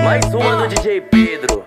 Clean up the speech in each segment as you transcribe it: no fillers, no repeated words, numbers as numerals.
Mais uma do DJ Pedro.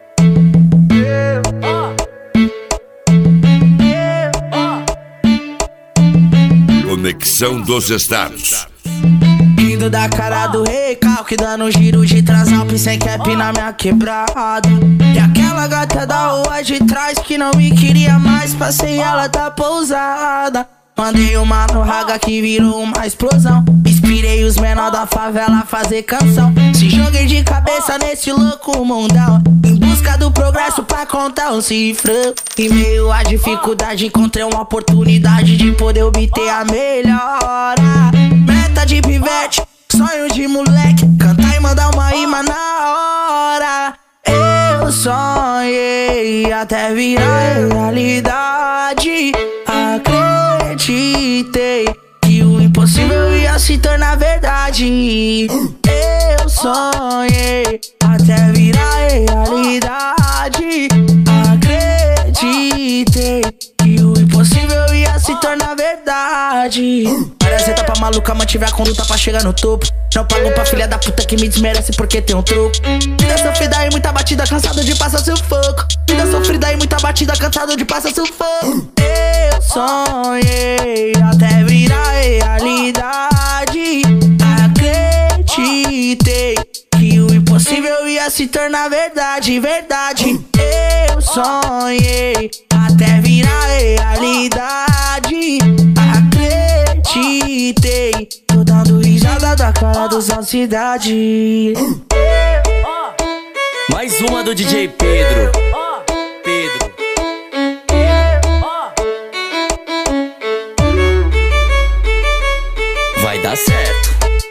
Conexão dos Estados. Indo da cara do recalque, dando giro de transalp sem cap na minha quebrada. E aquela gata da rua de trás que não me queria mais, passei ela da pousada. Mandei uma no raga que virou uma explosão. Inspirei os menor da favela a fazer canção. Se joguei de cabeça nesse louco mundão, em busca do progresso pra contar um cifrão. Em meio à dificuldade encontrei uma oportunidade de poder obter a melhora. Meta de pivete, sonho de moleque, cantar e mandar uma rima na hora. Eu sonhei até virar realidade. Acreditei que o impossível ia se tornar verdade. Eu sonhei até virar realidade. Acreditei que o impossível ia se tornar verdade. Várias etapas maluca, mantive a conduta pra chegar no topo. Não pago pra filha da puta que me desmerece porque tem um troco. Vida sofrida e muita batida, cansado de passar sufoco. Vida sofrida e muita batida, cansado de passar sufoco. Eu sonhei até virar realidade. Acreditei que o impossível ia se tornar verdade, verdade. Eu sonhei até virar realidade. Acreditei, tô dando risada da cara dos da cidade. Mais uma do DJ Pedro. Pedro. Vai dar certo.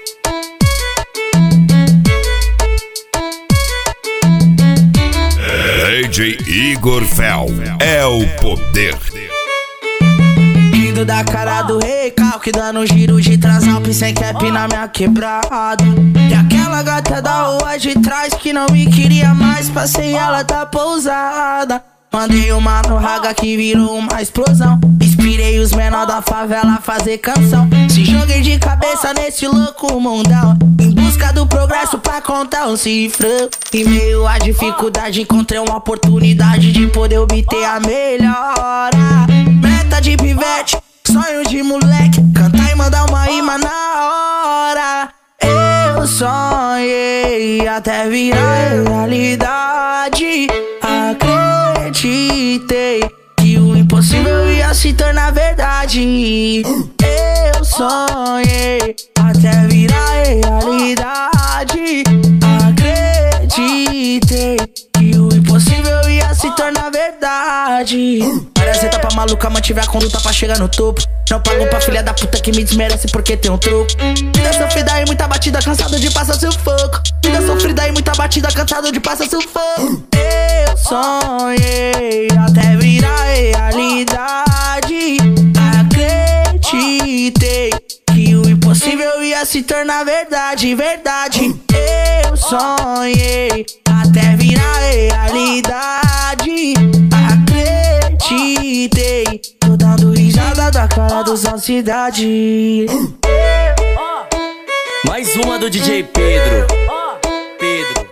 DJ Igor Fel é o poder. Indo da cara do recalque, dando giro de transalp sem cap na minha quebrada. E aquela gata da rua de trás que não me queria mais, passei ela da pousada. Mandei uma no raga que virou uma explosão. Inspirei os menor da favela a fazer canção. Se joguei de cabeça nesse louco mundão, em busca do progresso pra contar um cifrão. Em meio à dificuldade encontrei uma oportunidade de poder obter a melhora. Meta de pivete, sonho de moleque, cantar e mandar uma rima na hora. Eu sonhei até virar realidade. Acreditei que o impossível ia se tornar verdade. Eu sonhei até virar realidade. Acreditei que o impossível ia se tornar verdade. Várias etapas maluca, mantive a conduta pra chegar no topo. Não pago pra filha da puta que me desmerece porque tem um troco. Vida sofrida e muita batida, cansado de passar sufoco. Vida sofrida e muita batida, cansado de passar sufoco. Eu sonhei até virar realidade. Acreditei que o impossível ia se tornar verdade, verdade. Eu sonhei até virar realidade. Acreditei, tô dando risada da cara dos da cidade. Mais uma do DJ Pedro. Pedro.